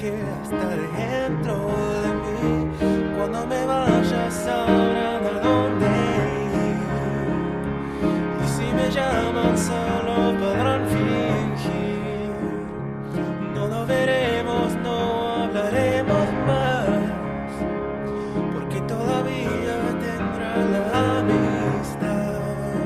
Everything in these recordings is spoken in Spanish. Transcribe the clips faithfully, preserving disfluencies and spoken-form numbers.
que hasta dentro de mí. Cuando me vaya sabrán a dónde ir. Y si me llaman solo podrán fingir. No nos veremos, no hablaremos más, porque todavía tendrá la amistad.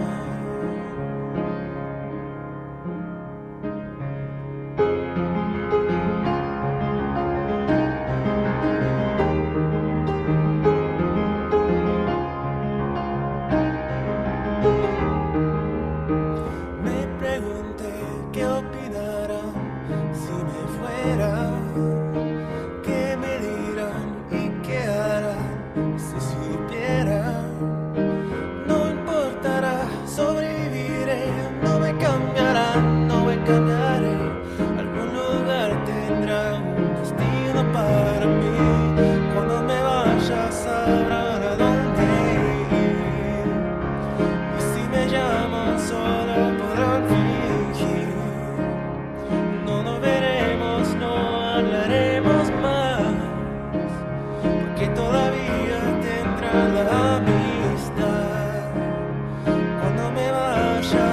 Me pregunté qué opinarán si me fuera, qué me dirán y qué harán si supieran. No importará, sobreviviré, no me cambiarán, no me cambiaré. Algún lugar tendrá un destino para mí. Cuando me vaya sabrán a dónde ir. Y si me llaman sola podrán fingir. No nos veremos, no hablaremos más, porque todavía tendrá la amistad. Cuando me vaya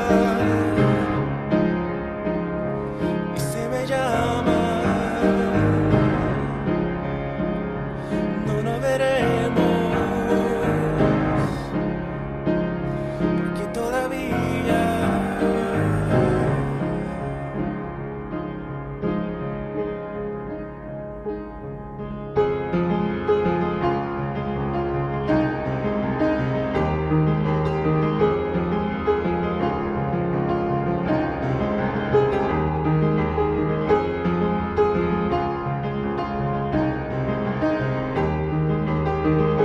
y se me llama, no nos veremos, porque todavía thank you